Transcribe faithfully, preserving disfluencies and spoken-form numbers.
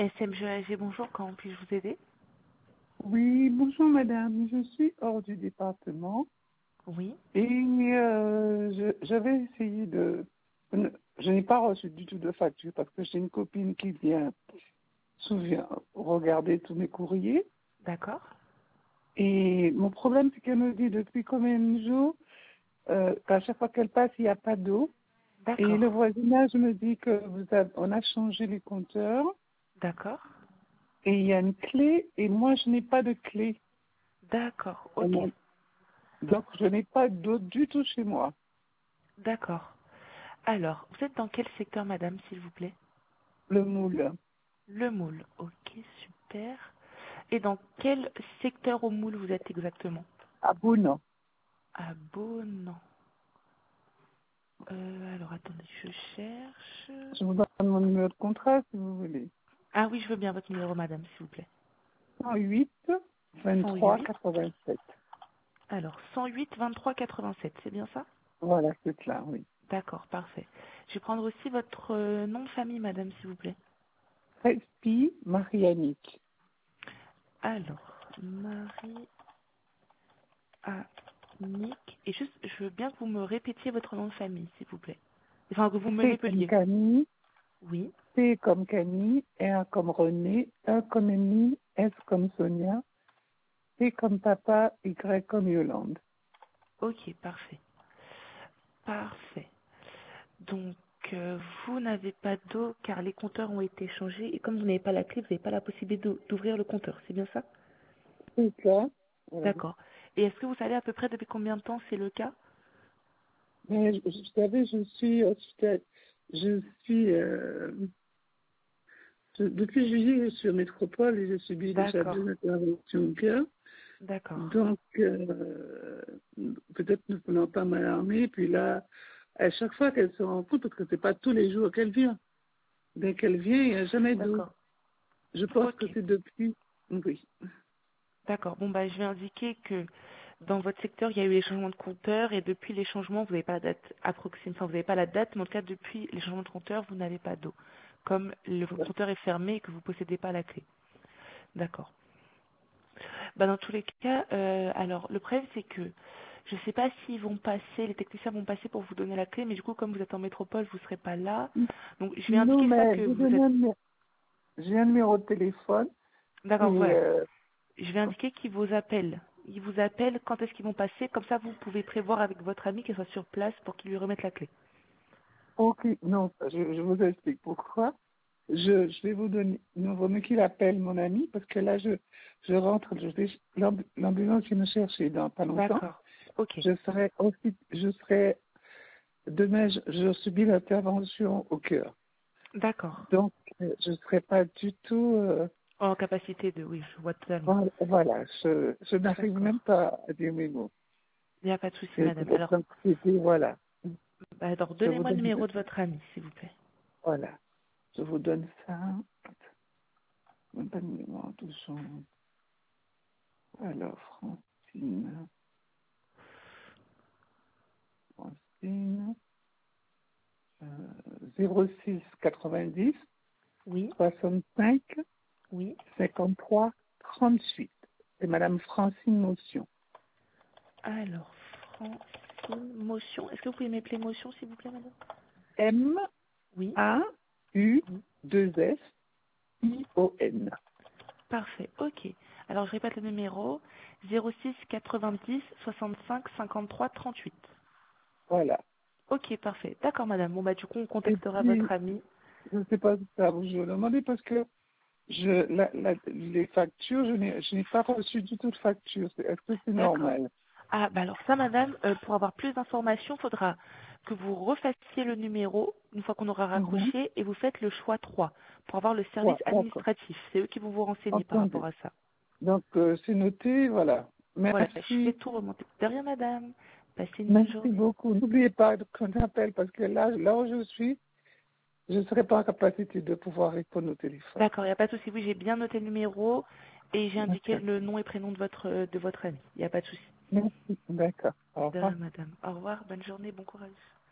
S M G A G, bonjour, comment puis-je vous aider? Oui, bonjour madame, je suis hors du département Oui, et euh, je- j'avais essayé de... Je n'ai pas reçu du tout de facture parce que j'ai une copine qui vient souvent regarder tous mes courriers d'accord, et mon problème c'est qu'elle me dit depuis combien de jours euh, qu'à chaque fois qu'elle passe il n'y a pas d'eau et le d'accord, voisinage me dit que vous avez, on a changé les compteurs d'accord, et il y a une clé et moi je n'ai pas de clé. d'accord, On ok, m'a- Donc je n'ai pas d'eau du tout chez moi. d'accord. Alors, vous êtes dans quel secteur, madame, s'il vous plaît? Le moule. Le Moule, ok, super. Et dans quel secteur au Moule vous êtes exactement? À Bounon. À Beaune. Euh, alors, attendez, je cherche. Je vous donne mon numéro de contrat si vous voulez. Ah oui, je veux bien votre numéro, madame, s'il vous plaît. cent huit cent vingt-trois huit. quatre-vingt-sept. Alors, cent huit vingt-trois quatre-vingt-sept, c'est bien ça? Voilà, c'est cela, oui. D'accord, parfait. Je vais prendre aussi votre euh, nom de famille, madame, s'il vous plaît. Respi Marianique. Alors, Marie Annick. Et juste, je veux bien que vous me répétiez votre nom de famille, s'il vous plaît. Enfin, que vous me C comme l'épeliez. Camille, Oui, C comme Camille, R comme René, E comme Émile, S comme Sonia, P comme Papa, Y comme Yolande. ok, parfait. Parfait. Donc, euh, vous n'avez pas d'eau car les compteurs ont été changés et comme vous n'avez pas la clé, vous n'avez pas la possibilité d'ou- d'ouvrir le compteur, c'est bien ça? C'est ça. Oui. D'accord. Et est-ce que vous savez à peu près depuis combien de temps c'est le cas? Mais je- vous savez, je suis hospitalisée. Je suis euh, je- depuis juillet, je suis en métropole et j'ai subi déjà D'accord, deux interventions au cœur. d'accord, Donc, euh, peut-être ne voulons pas m'alarmer. Puis là, à chaque fois qu'elle se rend compte, parce que c'est pas tous les jours qu'elle vient. Dès qu'elle vient, il n'y a jamais d'eau. d'accord. Je pense que Ok, c'est depuis. Oui. d'accord. Bon, bah, je vais indiquer que dans votre secteur, il y a eu les changements de compteur et depuis les changements, vous n'avez pas la date approximée. Enfin, vous n'avez pas la date, mais en tout cas, depuis les changements de compteur, vous n'avez pas d'eau. Comme le votre compteur est fermé et que vous ne possédez pas la clé. D'accord. Bah, dans tous les cas, euh, alors, le problème, c'est que je ne sais pas s'ils vont passer, les techniciens vont passer pour vous donner la clé, mais du coup, comme vous êtes en métropole, vous ne serez pas là. Donc, je vais Non, indiquer ça mais que j'ai vous donné êtes. un numéro, j'ai un numéro de téléphone et D'accord, voilà. euh, Je vais indiquer qu'ils vous appellent. Ils vous appellent quand est-ce qu'ils vont passer, comme ça vous pouvez prévoir avec votre ami qu'elle soit sur place pour qu'il lui remette la clé. ok, non, je, je vous explique pourquoi. Je, je vais vous donner, non, vaut mieux qu'il appelle mon ami parce que là, je, je rentre, je vais, l'amb- l'ambulance vient me chercher dans pas longtemps. D'accord. Ok. Je serai aussi, je serai demain, je, je subis l'intervention au cœur. D'accord. Donc, euh, je ne serai pas du tout... euh, En capacité de, oui, je vois totalement. voilà, voilà, je, je n'arrive même D'accord. pas à dire mes mots. Il n'y a pas de souci, C'est madame. c'est- Alors, donc, c'était, voilà. bah, alors Je vous donnez-moi le donne, numéro de votre ami, s'il vous plaît. voilà, je vous donne ça. Même pas de numéro, tout son. Alors, Francine, Francine, euh, zéro six quatre-vingt-dix Oui, soixante-cinq oui. cinquante-trois trente-huit. C'est Madame Francine Motion. Alors, Francine Motion. Est-ce que vous pouvez m'appeler Motion, s'il vous plaît, madame? M Oui. A U Oui. deux S I O N. Parfait. Ok. Alors, je répète le numéro zéro six quatre-vingt-dix soixante-cinq cinquante-trois trente-huit. Voilà. Ok, parfait. D'accord, madame. Bon, bah, du coup, on Et contactera puis, votre ami. je ne sais pas si ça vous je vous demandais parce que je, la, la, les factures, je n'ai, je n'ai pas reçu du tout de facture. C'est- Est-ce que c'est D'accord. normal? Ah, bah alors ça, madame, euh, pour avoir plus d'informations, il faudra que vous refassiez le numéro une fois qu'on aura Mhm. raccroché et vous faites le choix trois pour avoir le Ouais, service d'accord. administratif. C'est eux qui vont vous renseigner par Entendu. rapport à ça. Donc, euh, c'est noté, voilà. Voilà, je vais Merci. tout remonter. De rien, madame. Passez une bonne Merci journée. beaucoup. N'oubliez pas qu'on appelle parce que là, là où je suis, je ne serai pas en capacité de pouvoir répondre au téléphone. D'accord, il n'y a pas de souci. Oui, j'ai bien noté le numéro et j'ai indiqué D'accord. le nom et prénom de votre, de votre ami. Il n'y a pas de souci. Merci. D'accord. Au De revoir. rien, madame. Au revoir, bonne journée, bon courage.